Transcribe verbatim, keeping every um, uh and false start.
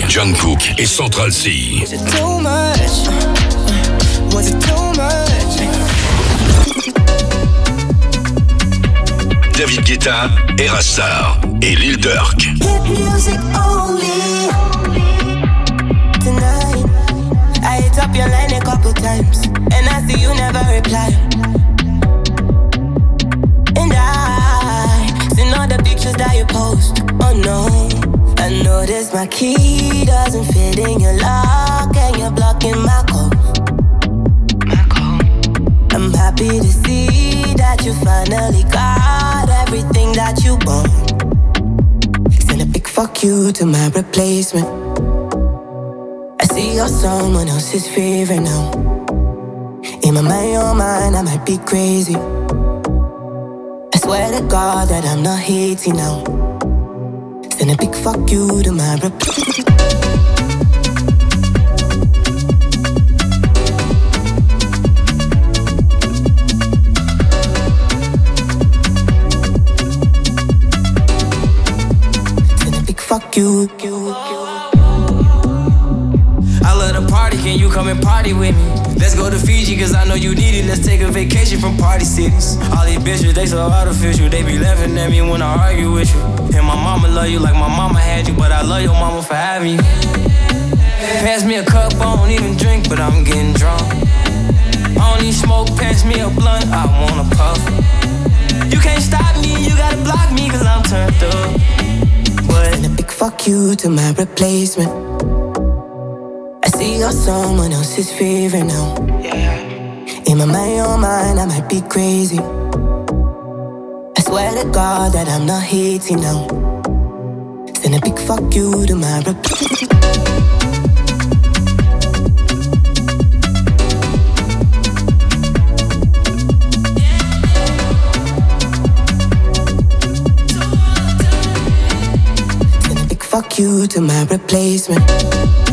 Jungkook et Central C. Was it too much? Was it too much? David Guetta, Erastar et Lil Durk. Hit music only. Tonight, I hit up your line a couple times, and I see you never reply. And I seen all the pictures that you post. Oh no, I noticed my key doesn't fit in your lock, and you're blocking my code. My code. I'm happy to see that you finally got everything that you want. Send a big fuck you to my replacement. I see you're someone else's favorite now. In my mind, your mind, I might be crazy. I swear to God that I'm not hating now. Send a big fuck you to my replacement. Fuck you, you, you. I love the party, can you come and party with me? Let's go to Fiji, cause I know you need it. Let's take a vacation from party cities. All these bitches, they so artificial. They be laughing at me when I argue with you. And my mama love you like my mama had you, but I love your mama for having you. Pass me a cup, I don't even drink, but I'm getting drunk. I don't need smoke, pass me a blunt, I wanna puff. You can't stop me, you gotta block me, cause I'm turned up. And a big fuck you to my replacement. I see you're someone else's favorite now. In my mind, your mind, I might be crazy. I swear to God that I'm not hating now. Send a big fuck you to my replacement. Fuck you to my replacement.